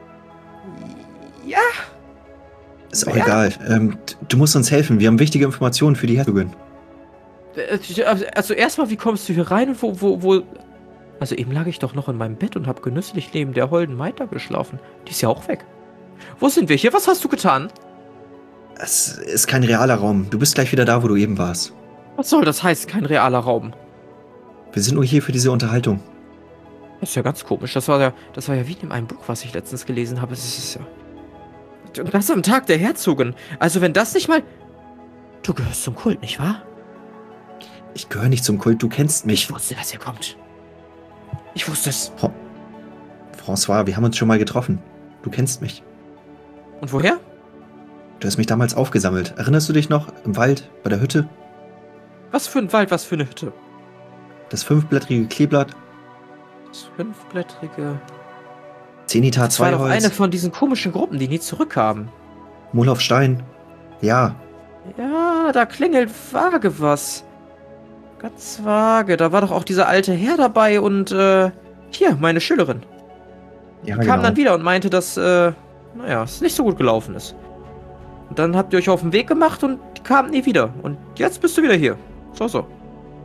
Ja. Ist auch Ja. egal. Du musst uns helfen. Wir haben wichtige Informationen für die Herzogin. Also erstmal, wie kommst du hier rein und wo... Also eben lag ich doch noch in meinem Bett und habe genüsslich neben der holden Maid da geschlafen. Die ist ja auch weg. Wo sind wir hier? Was hast du getan? Es ist kein realer Raum. Du bist gleich wieder da, wo du eben warst. Was soll das heißen, kein realer Raum? Wir sind nur hier für diese Unterhaltung. Das ist ja ganz komisch. Das war ja wie in einem Buch, was ich letztens gelesen habe. Das ist ja... Und das am Tag der Herzogin. Also wenn das nicht mal... Du gehörst zum Kult, nicht wahr? Ich gehöre nicht zum Kult, du kennst mich. Ich wusste, dass ihr kommt. Ich wusste es. François, wir haben uns schon mal getroffen. Du kennst mich. Und woher? Du hast mich damals aufgesammelt. Erinnerst du dich noch? Im Wald, bei der Hütte? Was für ein Wald, was für eine Hütte? Das 5-blättrige Kleeblatt? Das 5-blättrige... Zenita Das war doch 2-Holz? eine von diesen komischen Gruppen, die nie zurückkamen. Molhoff Stein? Ja. Ja, da klingelt vage was. Ganz vage. Da war doch auch dieser alte Herr dabei und, hier, meine Schülerin. Ja, Die kam dann wieder und meinte, dass, naja, es nicht so gut gelaufen ist. Und dann habt ihr euch auf den Weg gemacht und die kamen nie wieder. Und jetzt bist du wieder hier. So.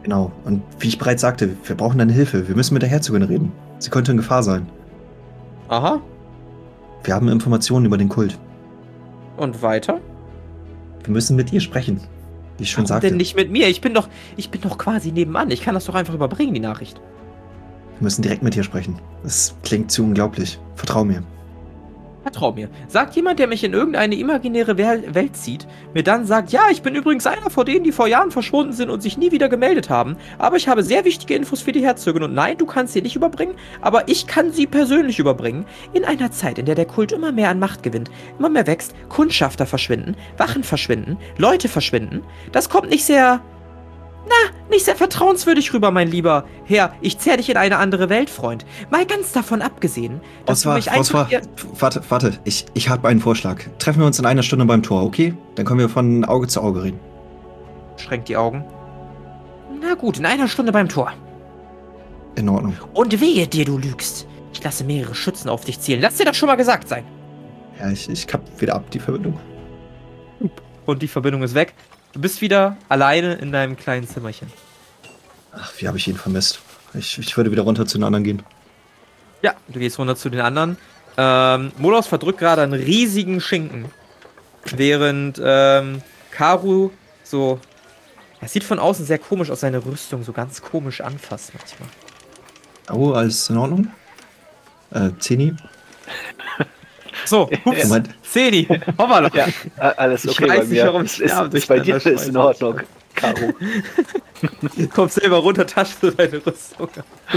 Genau. Und wie ich bereits sagte, wir brauchen deine Hilfe. Wir müssen mit der Herzogin reden. Sie könnte in Gefahr sein. Aha. Wir haben Informationen über den Kult. Und weiter? Wir müssen mit ihr sprechen. Wie ich schon Warum sagte. denn nicht mit mir? Ich bin doch quasi nebenan. Ich kann das doch einfach überbringen, die Nachricht. Wir müssen direkt mit ihr sprechen. Es klingt zu unglaublich. Vertrau mir. Vertrau mir. Sagt jemand, der mich in irgendeine imaginäre Welt zieht, mir dann sagt, ja, ich bin übrigens einer von denen, die vor Jahren verschwunden sind und sich nie wieder gemeldet haben, aber ich habe sehr wichtige Infos für die Herzogin und nein, du kannst sie nicht überbringen, aber ich kann sie persönlich überbringen. In einer Zeit, in der der Kult immer mehr an Macht gewinnt, immer mehr wächst, Kundschafter verschwinden, Wachen verschwinden, Leute verschwinden, das kommt nicht sehr vertrauenswürdig rüber, mein lieber Herr. Ich zerr dich in eine andere Welt, Freund. Mal ganz davon abgesehen, dass du mich einfach... Warte. Ich habe einen Vorschlag. Treffen wir uns in einer Stunde beim Tor, okay? Dann können wir von Auge zu Auge reden. Schränkt die Augen. Na gut, in einer Stunde beim Tor. In Ordnung. Und wehe dir, du lügst. Ich lasse mehrere Schützen auf dich zielen. Lass dir das schon mal gesagt sein. Ja, ich kapp wieder ab, die Verbindung. Und die Verbindung ist weg. Du bist wieder alleine in deinem kleinen Zimmerchen. Ach, wie habe ich ihn vermisst. Ich würde wieder runter zu den anderen gehen. Ja, du gehst runter zu den anderen. Molos verdrückt gerade einen riesigen Schinken. Während Karu so... Er sieht von außen sehr komisch aus, seine Rüstung so ganz komisch anfasst manchmal. Oh, alles in Ordnung? Zeni? So, hups, Ja. Zeni, hoppala. Ja, alles Ich okay weiß bei nicht, mir. warum ich Namen Bei dir durcheinander ist in Ordnung, Caro. Du kommst selber runter, taschst du deine Rüstung.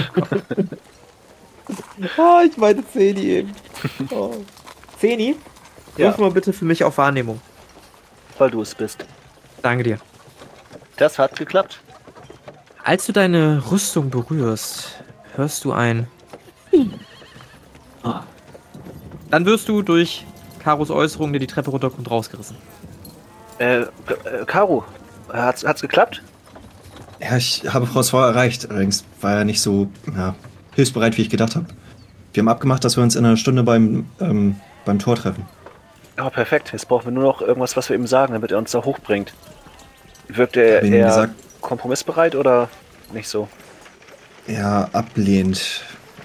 Oh, ich meine Zeni eben. Oh. Zeni, Ja. ruf mal bitte für mich auf Wahrnehmung. Weil du es bist. Danke dir. Das hat geklappt. Als du deine Rüstung berührst, hörst du ein... Dann wirst du durch Karos Äußerung, der die Treppe runterkommt, rausgerissen. Caro, hat's geklappt? Ja, ich habe François erreicht. Allerdings war er nicht so hilfsbereit, wie ich gedacht habe. Wir haben abgemacht, dass wir uns in einer Stunde beim Tor treffen. Ja, perfekt. Jetzt brauchen wir nur noch irgendwas, was wir ihm sagen, damit er uns da hochbringt. Wirkt er Hab ihm eher gesagt- kompromissbereit oder nicht so? Er ablehnt.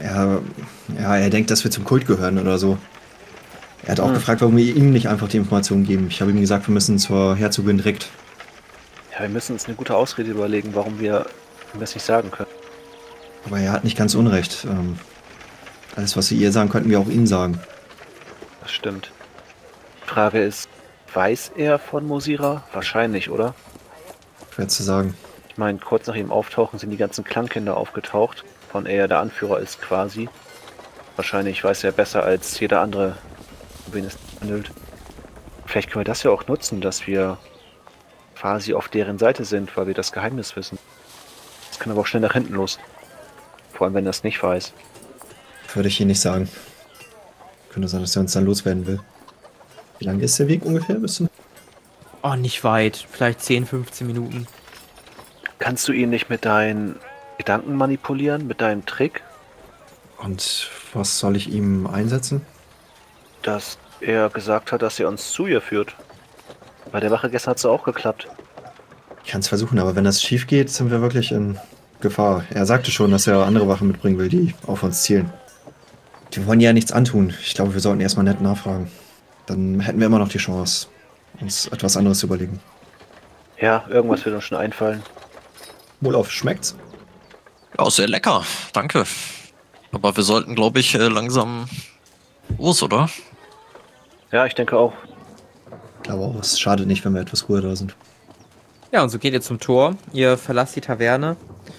Er denkt, dass wir zum Kult gehören oder so. Er hat auch gefragt, warum wir ihm nicht einfach die Informationen geben. Ich habe ihm gesagt, wir müssen zur Herzogin direkt. Ja, wir müssen uns eine gute Ausrede überlegen, warum wir ihm das nicht sagen können. Aber er hat nicht ganz unrecht. Alles, was wir ihr sagen, könnten wir auch ihm sagen. Das stimmt. Die Frage ist, weiß er von Mosira? Wahrscheinlich, oder? Schwer zu sagen. Ich meine, kurz nach ihrem Auftauchen sind die ganzen Klangkinder aufgetaucht, von er der Anführer ist quasi. Wahrscheinlich weiß er besser als jeder andere, wen es handelt. Vielleicht können wir das ja auch nutzen, dass wir quasi auf deren Seite sind, weil wir das Geheimnis wissen. Das kann aber auch schnell nach hinten los. Vor allem, wenn er es nicht weiß. Würde ich Ihnen nicht sagen. Könnte sein, dass er uns dann loswerden will. Wie lange ist der Weg ungefähr bis zum... Oh, nicht weit. Vielleicht 10, 15 Minuten. Kannst du ihn nicht mit deinen Gedanken manipulieren, mit deinem Trick, Und was soll ich ihm einsetzen? dass er gesagt hat, dass er uns zu ihr führt? Bei der Wache gestern hat es auch geklappt. Ich kann es versuchen, aber wenn das schief geht, sind wir wirklich in Gefahr. Er sagte schon, dass er andere Wachen mitbringen will, die auf uns zielen. Die wollen ja nichts antun. Ich glaube, wir sollten erstmal nett nachfragen. Dann hätten wir immer noch die Chance, uns etwas anderes zu überlegen. Ja, irgendwas wird uns schon einfallen. Wohlauf, schmeckt's? Ja, sehr lecker. Danke. Aber wir sollten, glaube ich, langsam los, oder? Ja, ich denke auch. Ich glaube auch, es schadet nicht, wenn wir etwas ruhiger da sind. Ja, und so geht ihr zum Tor. Ihr verlasst die Taverne.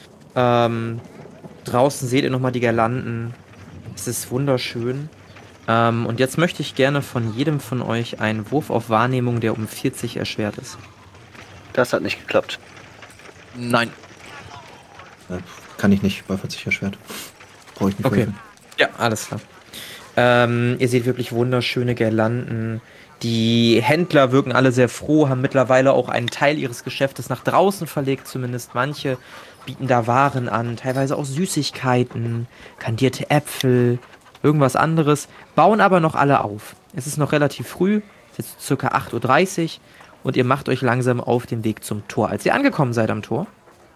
Draußen seht ihr nochmal die Girlanden. Es ist wunderschön. Und jetzt möchte ich gerne von jedem von euch einen Wurf auf Wahrnehmung, der um 40 erschwert ist. Das hat nicht geklappt. Nein. Kann ich nicht, bei 40 erschwert. Brauche ich nicht. Okay. würfeln. Ja, alles klar. Ihr seht wirklich wunderschöne Girlanden. Die Händler wirken alle sehr froh, haben mittlerweile auch einen Teil ihres Geschäftes nach draußen verlegt, zumindest manche bieten da Waren an, teilweise auch Süßigkeiten, kandierte Äpfel, irgendwas anderes, bauen aber noch alle auf. Es ist noch relativ früh, es ist jetzt ca. 8:30 Uhr und ihr macht euch langsam auf den Weg zum Tor. Als ihr angekommen seid am Tor,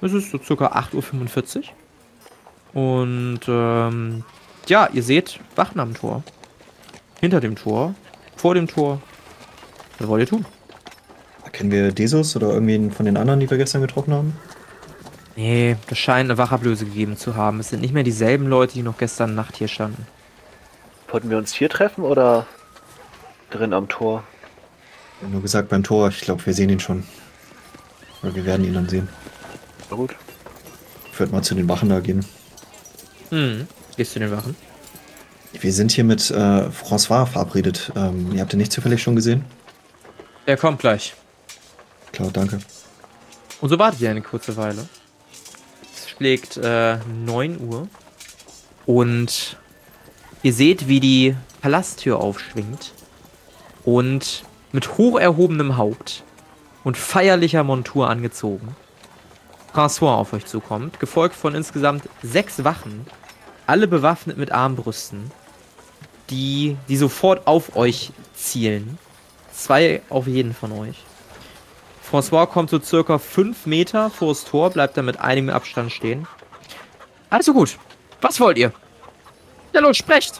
Es ist so circa 8:45 Uhr. Und ja, ihr seht Wachen am Tor. Hinter dem Tor. Vor dem Tor. Was wollt ihr tun? Kennen wir Desus oder irgendwen von den anderen, die wir gestern getroffen haben? Nee, das scheint eine Wachablöse gegeben zu haben. Es sind nicht mehr dieselben Leute, die noch gestern Nacht hier standen. Wollten wir uns hier treffen oder drin am Tor? Ich hab nur gesagt beim Tor, ich glaube, wir sehen ihn schon. Oder wir werden ihn dann sehen. Na gut. Ich würde mal zu den Wachen da gehen. Gehst du den Wachen? Wir sind hier mit François verabredet. Ihr habt ihn nicht zufällig schon gesehen? Der kommt gleich. Klar, danke. Und so wartet ihr eine kurze Weile. Es schlägt 9 Uhr. Und ihr seht, wie die Palasttür aufschwingt. Und mit hoch erhobenem Haupt und feierlicher Montur angezogen, François auf euch zukommt, gefolgt von insgesamt 6 Wachen, alle bewaffnet mit Armbrüsten, die sofort auf euch zielen. 2 auf jeden von euch. François kommt so circa 5 Meter vor das Tor, bleibt dann mit einigem Abstand stehen. Also gut, was wollt ihr? Ja, los, sprecht!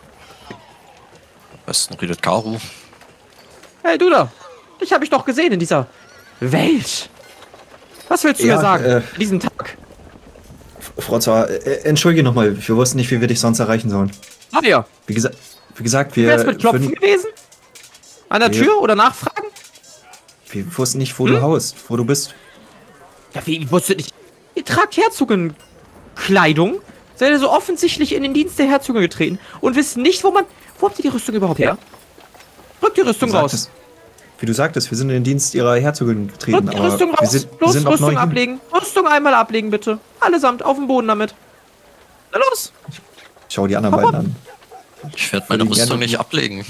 Am besten redet Karu. Hey, du da! Dich habe ich doch gesehen in dieser Welt! Was willst du mir sagen? An diesem Tag? François, entschuldige nochmal, wir wussten nicht, wie wir dich sonst erreichen sollen. Ah ja. Wie gesagt, wir... Wär's mit Klopfen gewesen? An der Tür oder nachfragen? Wir wussten nicht, wo du haust, wo du bist. Ja, wie wusstet nicht? Ihr tragt Herzogenkleidung, seid ihr so offensichtlich in den Dienst der Herzogin getreten und wisst nicht, wo habt ihr die Rüstung überhaupt her? Rückt die Rüstung raus. Wie du sagtest, wir sind in den Dienst ihrer Herzogin getreten, Rückt die Rüstung raus. wir sind Rüstung ablegen. Rüstung einmal ablegen, bitte. Allesamt, auf den Boden damit. Na los! Schau die anderen beiden an. Ich werde meine Rüstung nicht ablegen.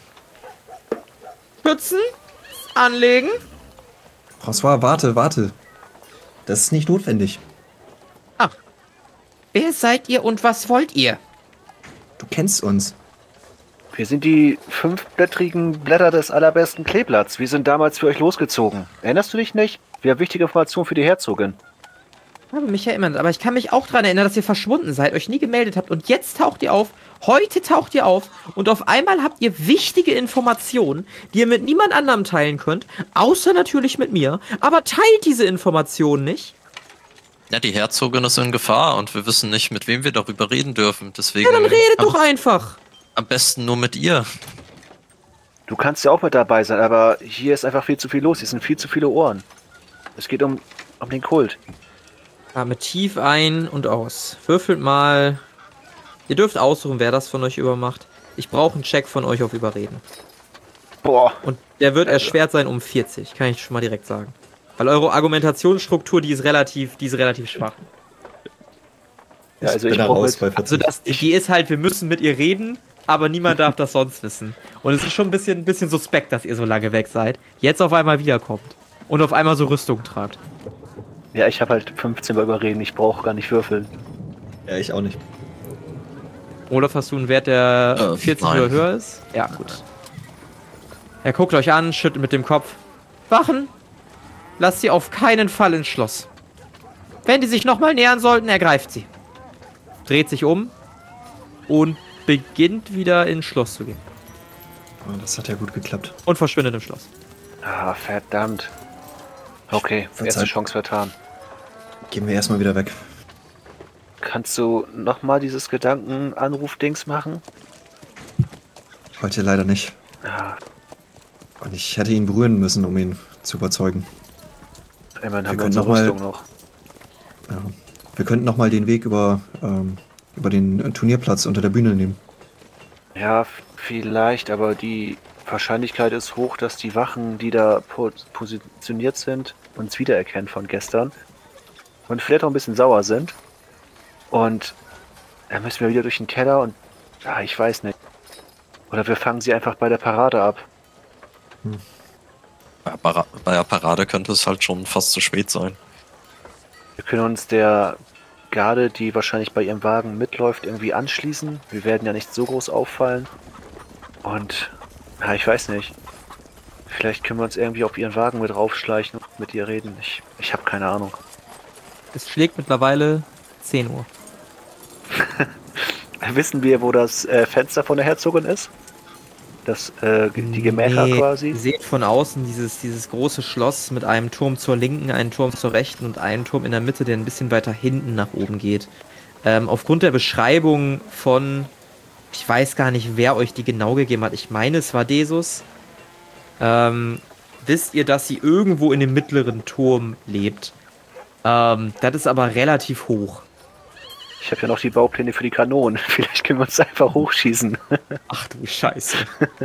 Schützen, anlegen. François, warte. Das ist nicht notwendig. Ach. Wer seid ihr und was wollt ihr? Du kennst uns. Wir sind die 5-blättrigen Blätter des allerbesten Kleeblatts. Wir sind damals für euch losgezogen. Erinnerst du dich nicht? Wir haben wichtige Informationen für die Herzogin. Ich habe mich erinnert, aber ich kann mich auch daran erinnern, dass ihr verschwunden seid, euch nie gemeldet habt und jetzt taucht ihr auf, heute taucht ihr auf und auf einmal habt ihr wichtige Informationen, die ihr mit niemand anderem teilen könnt, außer natürlich mit mir, aber teilt diese Informationen nicht. Ja, die Herzogin ist in Gefahr und wir wissen nicht, mit wem wir darüber reden dürfen. Deswegen Ja, dann redet doch einfach. Am besten nur mit ihr. Du kannst ja auch mit dabei sein, aber hier ist einfach viel zu viel los. Hier sind viel zu viele Ohren. Es geht um den Kult. Atmet tief ein und aus. Würfelt mal. Ihr dürft aussuchen, wer das von euch übermacht. Ich brauche einen Check von euch auf Überreden. Boah. Und der wird erschwert sein um 40, kann ich schon mal direkt sagen. Weil eure Argumentationsstruktur, die ist relativ schwach. Ja, also ich bin da brauche raus bei Also 40. die ist halt, wir müssen mit ihr reden, aber niemand darf das sonst wissen. Und es ist schon ein bisschen suspekt, dass ihr so lange weg seid. Jetzt auf einmal wiederkommt. Und auf einmal so Rüstung tragt. Ja, ich habe halt 15 bei Überreden. Ich brauche gar nicht würfeln. Ja, ich auch nicht. Olaf, hast du einen Wert, der 40 nein. oder höher ist? Ja, gut. Er guckt euch an, schüttelt mit dem Kopf. Wachen! Lasst sie auf keinen Fall ins Schloss. Wenn die sich nochmal nähern sollten, ergreift sie. Dreht sich um und beginnt wieder ins Schloss zu gehen. Oh, das hat ja gut geklappt. Und verschwindet im Schloss. Ah, verdammt. Okay, erste Verzeiht. Chance vertan. Gehen wir erstmal wieder weg. Kannst du nochmal dieses Gedankenanruf-Dings machen? Heute leider nicht. Ja, Und ich hätte ihn berühren müssen, um ihn zu überzeugen. immerhin Wir haben wir können unsere noch mal- Rüstung noch. Ja. Wir könnten nochmal den Weg über den Turnierplatz unter der Bühne nehmen. Ja, vielleicht, aber die Wahrscheinlichkeit ist hoch, dass die Wachen, die da positioniert sind, uns wiedererkennen von gestern. Und vielleicht auch ein bisschen sauer sind. Und dann müssen wir wieder durch den Keller und... Ja, ich weiß nicht. Oder wir fangen sie einfach bei der Parade ab. Bei der Parade könnte es halt schon fast zu spät sein. Wir können uns der Garde, die wahrscheinlich bei ihrem Wagen mitläuft, irgendwie anschließen. Wir werden ja nicht so groß auffallen. Und... Ja, ich weiß nicht. Vielleicht können wir uns irgendwie auf ihren Wagen mit raufschleichen und mit ihr reden. Ich habe keine Ahnung. Es schlägt mittlerweile 10 Uhr. Wissen wir, wo das Fenster von der Herzogin ist? Die Gemächer quasi? Ihr seht von außen dieses große Schloss mit einem Turm zur linken, einen Turm zur rechten und einen Turm in der Mitte, der ein bisschen weiter hinten nach oben geht. Aufgrund der Beschreibung von, ich weiß gar nicht, wer euch die genau gegeben hat, ich meine, es war Desus, wisst ihr, dass sie irgendwo in dem mittleren Turm lebt. Das ist aber relativ hoch. Ich habe ja noch die Baupläne für die Kanonen. Vielleicht können wir uns einfach hochschießen. Ach du Scheiße.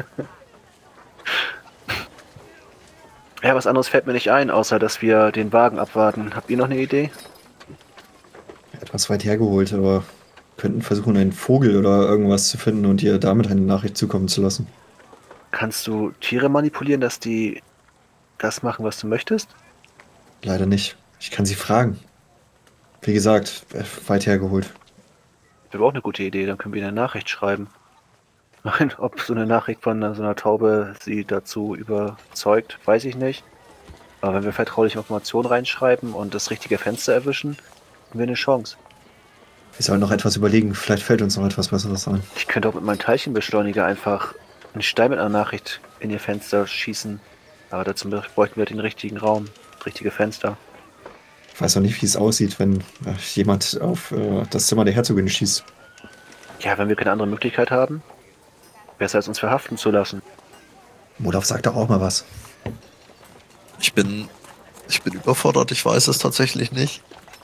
Ja, was anderes fällt mir nicht ein, außer dass wir den Wagen abwarten. Habt ihr noch eine Idee? Etwas weit hergeholt, aber könnten versuchen, einen Vogel oder irgendwas zu finden und dir damit eine Nachricht zukommen zu lassen. Kannst du Tiere manipulieren, dass die das machen, was du möchtest? Leider nicht. Ich kann sie fragen. Wie gesagt, weit hergeholt. Wäre auch eine gute Idee, dann können wir eine Nachricht schreiben. Nein, ob so eine Nachricht von so einer Taube sie dazu überzeugt, weiß ich nicht. Aber wenn wir vertrauliche Informationen reinschreiben und das richtige Fenster erwischen, haben wir eine Chance. Wir sollen noch etwas überlegen. Vielleicht fällt uns noch etwas Besseres ein. Ich könnte auch mit meinem Teilchenbeschleuniger einfach einen Stein mit einer Nachricht in ihr Fenster schießen. Aber dazu bräuchten wir den richtigen Raum, das richtige Fenster. Ich weiß noch nicht, wie es aussieht, wenn jemand auf das Zimmer der Herzogin schießt. Ja, wenn wir keine andere Möglichkeit haben, besser als uns verhaften zu lassen. Modov sagt doch auch mal was. Ich bin überfordert, ich weiß es tatsächlich nicht.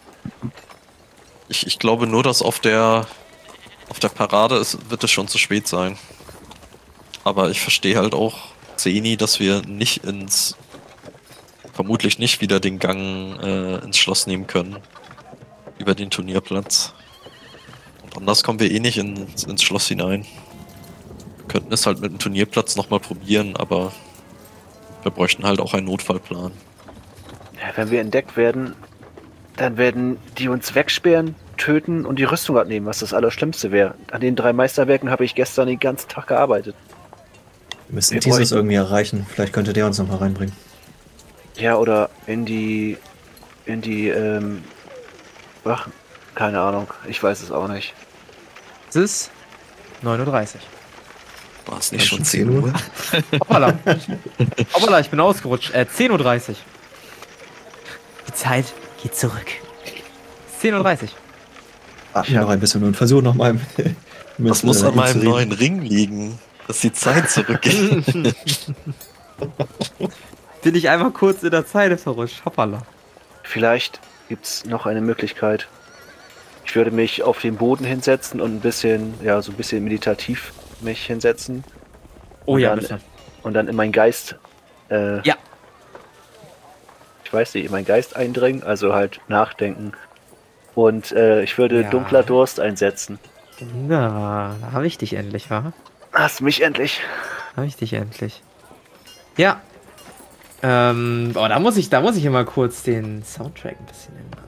Ich glaube nur, dass auf der Parade wird es schon zu spät sein. Aber ich verstehe halt auch, Zeni, dass wir vermutlich nicht wieder den Gang ins Schloss nehmen können. Über den Turnierplatz. Und anders kommen wir eh nicht ins Schloss hinein. Wir könnten es halt mit dem Turnierplatz nochmal probieren, aber wir bräuchten halt auch einen Notfallplan. Ja, wenn wir entdeckt werden, dann werden die uns wegsperren, töten und die Rüstung abnehmen, was das Allerschlimmste wäre. An den 3 Meisterwerken habe ich gestern den ganzen Tag gearbeitet. Wir müssen dieses irgendwie erreichen. Vielleicht könnte der uns noch mal reinbringen. Ja, oder in die ach, keine Ahnung, ich weiß es auch nicht. Es ist 9:30 Uhr. War es nicht schon 10 Uhr? Hoppala. Hoppala, ich bin ausgerutscht. 10:30 Uhr. Die Zeit geht zurück. 10:30 Uhr. Warten wir noch ein bisschen und versuchen noch mal. Das muss an meinem neuen Ring liegen, dass die Zeit zurückgeht. Bin ich einfach kurz in der Zeit verrutscht. Hoppala. Vielleicht gibt's noch eine Möglichkeit. Ich würde mich auf den Boden hinsetzen und so ein bisschen meditativ mich hinsetzen. Oh und ja, dann, bitte. Und dann in meinen Geist, Ja. ich weiß nicht, in meinen Geist eindringen, also halt nachdenken. Und ich würde dunkler Durst einsetzen. Na, da habe ich dich endlich, wa? Hast du mich endlich? Habe ich dich endlich. Ja. Da muss ich immer kurz den Soundtrack ein bisschen ändern.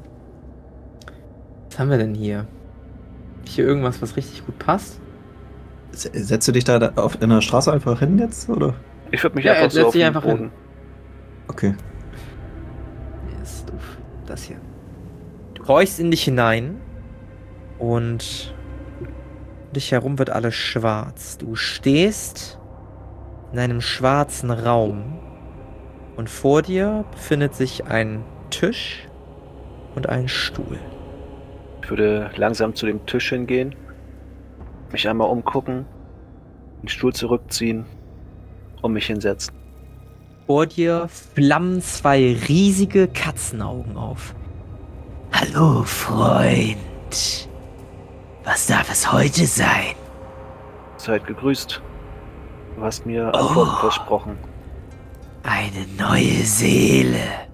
Was haben wir denn hier? Hier irgendwas, was richtig gut passt? Setzt du dich da in der Straße einfach hin jetzt, oder? Ich würde mich einfach so auf den Boden. Hin. Okay. Nee, ist doof. Das hier. Du horchst in dich hinein und um dich herum wird alles schwarz. Du stehst in einem schwarzen Raum und vor dir befindet sich ein Tisch und ein Stuhl. Ich würde langsam zu dem Tisch hingehen, mich einmal umgucken, den Stuhl zurückziehen und mich hinsetzen. Vor dir flammen 2 riesige Katzenaugen auf. Hallo, Freund. Was darf es heute sein? Seid gegrüßt. Du hast mir Antworten versprochen. Eine neue Seele.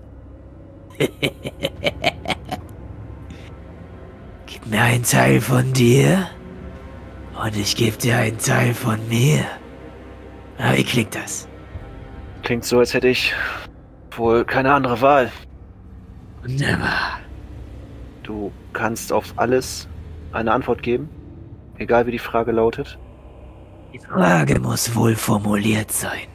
Gib mir einen Teil von dir und ich gebe dir einen Teil von mir. Na, wie klingt das? Klingt so, als hätte ich wohl keine andere Wahl. Wunderbar. Du kannst auf alles eine Antwort geben, egal wie die Frage lautet. Die Frage muss wohl formuliert sein.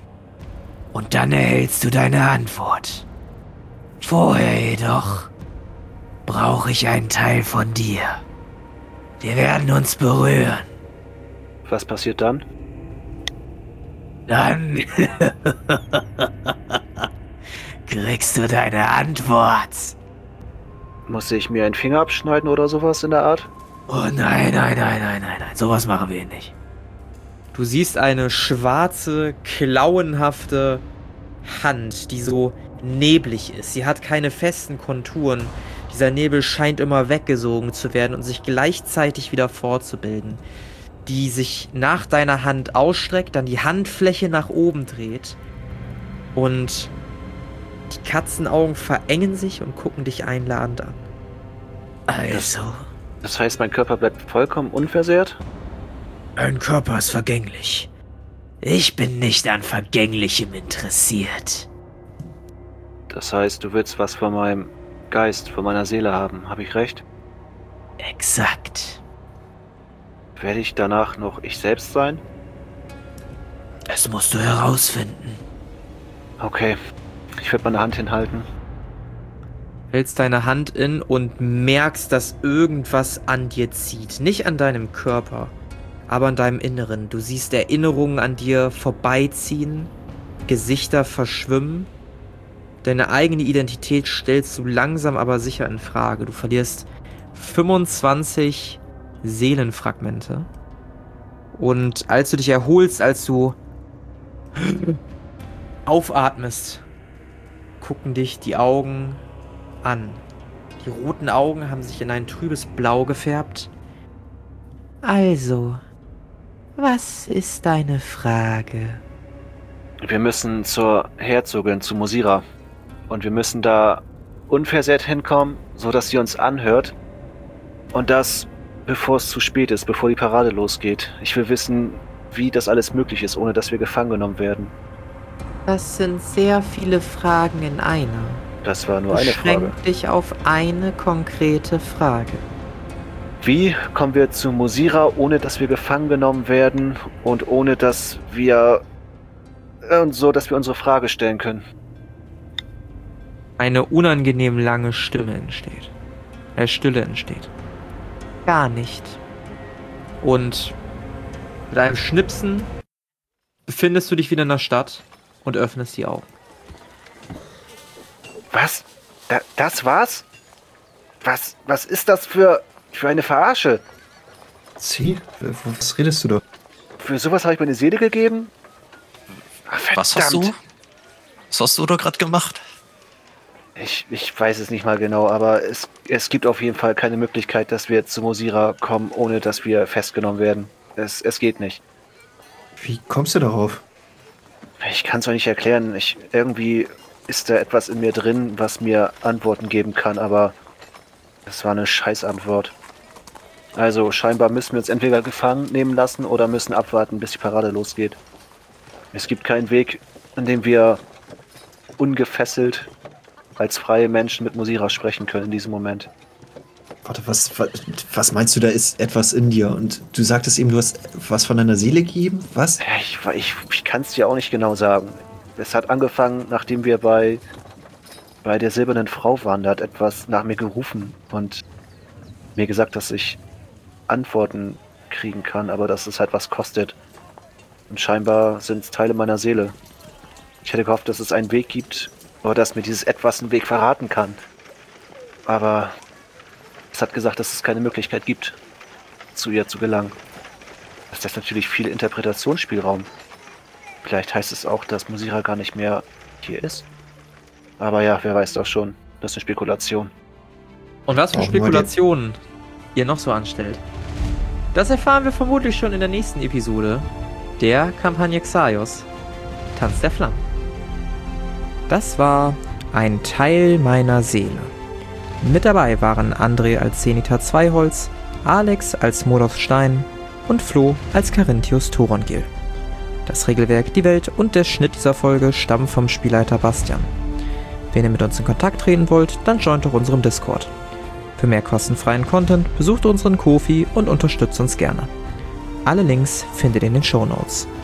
Und dann erhältst du deine Antwort. Vorher jedoch brauche ich einen Teil von dir. Wir werden uns berühren. Was passiert dann? Dann kriegst du deine Antwort. Muss ich mir einen Finger abschneiden oder sowas in der Art? Oh nein. Sowas machen wir nicht. Du siehst eine schwarze, klauenhafte Hand, die so neblig ist. Sie hat keine festen Konturen. Dieser Nebel scheint immer weggesogen zu werden und sich gleichzeitig wieder fortzubilden. Die sich nach deiner Hand ausstreckt, dann die Handfläche nach oben dreht. Und die Katzenaugen verengen sich und gucken dich einladend an. Also, Das heißt, mein Körper bleibt vollkommen unversehrt? ein Körper ist vergänglich. Ich bin nicht an Vergänglichem interessiert. Das heißt, du willst was von meinem Geist, von meiner Seele haben. Habe ich recht? Exakt. Werde ich danach noch ich selbst sein? Das musst du herausfinden. Okay. Ich werde meine Hand hinhalten. Hältst deine Hand in und merkst, dass irgendwas an dir zieht. Nicht an deinem Körper, aber an deinem Inneren. Du siehst Erinnerungen an dir vorbeiziehen, Gesichter verschwimmen. Deine eigene Identität stellst du langsam aber sicher in Frage. Du verlierst 25 Seelenfragmente. Und als du dich erholst, als du aufatmest, gucken dich die Augen an. Die roten Augen haben sich in ein trübes Blau gefärbt. Also, was ist deine Frage? Wir müssen zur Herzogin, zu Mosira. Und wir müssen da unversehrt hinkommen, sodass sie uns anhört. Und das, bevor es zu spät ist, bevor die Parade losgeht. Ich will wissen, wie das alles möglich ist, ohne dass wir gefangen genommen werden. Das sind sehr viele Fragen in einer. Das war nur eine Frage. Beschränk dich auf eine konkrete Frage. Wie kommen wir zu Mosira, ohne dass wir gefangen genommen werden und ohne dass wir dass wir unsere Frage stellen können? Eine unangenehm lange Stille entsteht. Gar nicht. Und mit einem Schnipsen befindest du dich wieder in der Stadt und öffnest die Augen. Was? Das war's? Was ist das für eine Verarsche? Sie? Was redest du da? Für sowas habe ich meine Seele gegeben? Ach, Was hast du? Was hast du da gerade gemacht? Ich weiß es nicht mal genau, aber es gibt auf jeden Fall keine Möglichkeit, dass wir zu Mosira kommen, ohne dass wir festgenommen werden. Es geht nicht. Wie kommst du darauf? Ich kann es auch nicht erklären. Irgendwie ist da etwas in mir drin, was mir Antworten geben kann, aber das war eine Scheißantwort. Also scheinbar müssen wir uns entweder gefangen nehmen lassen oder müssen abwarten, bis die Parade losgeht. Es gibt keinen Weg, an dem wir ungefesselt als freie Menschen mit Mosira sprechen können in diesem Moment. Warte, was meinst du, da ist etwas in dir? Und du sagtest eben, du hast was von deiner Seele gegeben? Was? Ja, ich kann es dir auch nicht genau sagen. Es hat angefangen, nachdem wir bei der silbernen Frau waren. Da hat etwas nach mir gerufen und mir gesagt, dass ich Antworten kriegen kann, aber dass es halt was kostet. Und scheinbar sind es Teile meiner Seele. Ich hätte gehofft, dass es einen Weg gibt, oder dass mir dieses Etwas einen Weg verraten kann. Aber es hat gesagt, dass es keine Möglichkeit gibt, zu ihr zu gelangen. Das lässt natürlich viel Interpretationsspielraum. Vielleicht heißt es auch, dass Mosira gar nicht mehr hier ist. Aber ja, wer weiß doch schon. Das ist eine Spekulation. Und was für Spekulationen ihr noch so anstellt, das erfahren wir vermutlich schon in der nächsten Episode der Kampagne Xaios, Tanz der Flammen. Das war ein Teil meiner Seele. Mit dabei waren André als Zenithar Zweiholz, Alex als Modos Stein und Flo als Carinthius Thorongil. Das Regelwerk, die Welt und der Schnitt dieser Folge stammen vom Spielleiter Bastian. Wenn ihr mit uns in Kontakt treten wollt, dann joint doch unserem Discord. Für mehr kostenfreien Content besucht unseren Ko-fi und unterstützt uns gerne. Alle Links findet ihr in den Shownotes.